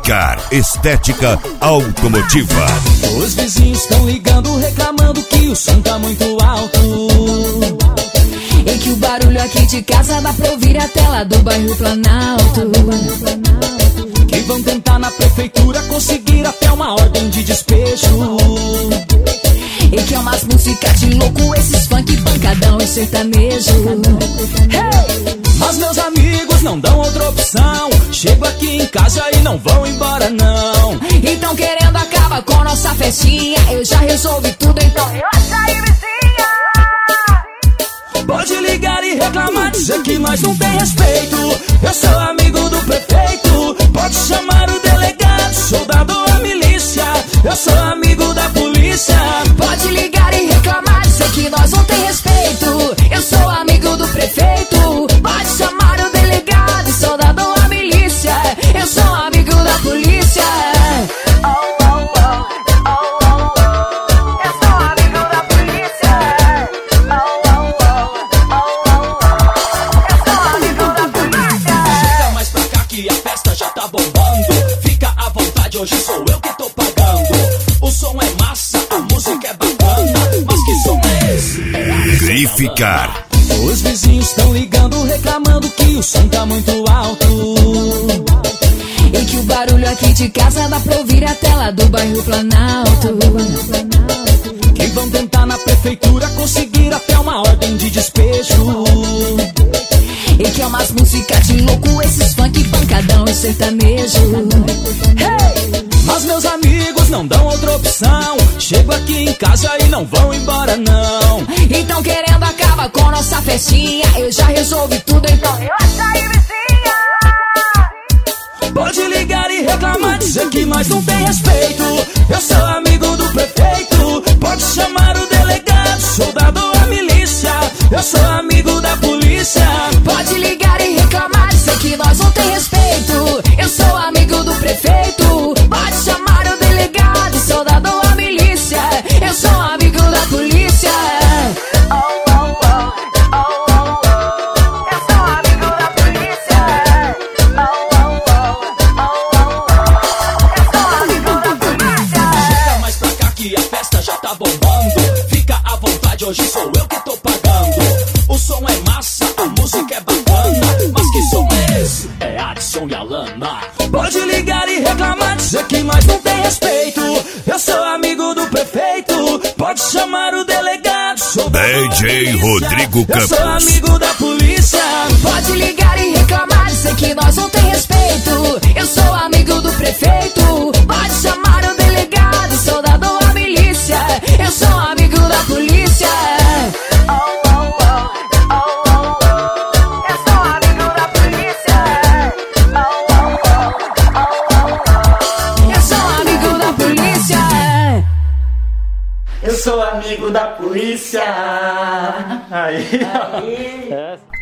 Verificar Estética Automotiva. Os vizinhos estão ligando, reclamando que o som tá muito alto. E que o barulho aqui de casa dá pra ouvir a tela do bairro Planalto. Que vão tentar na prefeitura conseguir até uma ordem de despejo. E que é umas músicas de louco, esses funk, pancadão e sertanejo. Hey! Mas meus amigos não dão outra opção. Chego aqui em casa e não vão embora não. Então querendo acabar com nossa festinha. Eu já resolvi tudo, então relaxa aí, vizinha. Pode ligar e reclamar, dizer que nós não tem respeito. Eu sou amigo do prefeito. Pode chamar o delegado, soldado ou a milícia. Eu sou amigo da polícia. Pode ligar e reclamar, dizer que nós não tem respeito. Eu sou amigo do prefeito. Pode chamar o delegado, soldado ou a milícia. Eu sou amigo da polícia. Hoje sou eu que tô pagando. O som é massa, a música é bacana. Mas que som é esse? Verificar. Os vizinhos estão ligando, reclamando que o som tá muito alto. E que o barulho aqui de casa dá pra ouvir a tela do bairro Planalto. Que vão tentar na prefeitura conseguir até uma ordem de despejo. E que é umas músicas de louco, esses funk, pancadão e sertanejo. Hey! Mas meus amigos não dão outra opção. Chego aqui em casa e não vão embora não. Então querendo acabar com nossa festinha. Eu já resolvi tudo, então relaxa aí, vizinha. Pode ligar e reclamar, dizer que nós não tem respeito. Eu sou amigo do prefeito. Pode chamar o delegado, soldado ou a milícia. Eu sou amigo da polícia. Pode ligar e reclamar, dizer que nós não tem respeito. Eu sou amigo do prefeito. Pode chamar o delegado, soldado ou a milícia. Eu sou amigo da polícia. Eu sou amigo da polícia. Eu sou amigo da polícia. Chega mais pra cá que a festa já tá bombando. Fica à vontade, hoje sou eu que tô pagando. O som é massa, a música é bacana. Mas que som é esse? É Adson e Alana. Pode ligar e reclamar, dizer que nós não tem respeito. Eu sou amigo do prefeito. Pode chamar o delegado, DJ Rodrigo Campos. Eu sou amigo da polícia. Pode ligar e reclamar, dizer que nós não tem respeito. Eu sou amigo do prefeito. Pode chamar o delegado, soldado ou a milícia. Eu sou amigo da polícia. Eu sou amigo da polícia. Eu sou amigo da polícia. Eu sou amigo da polícia. Aí.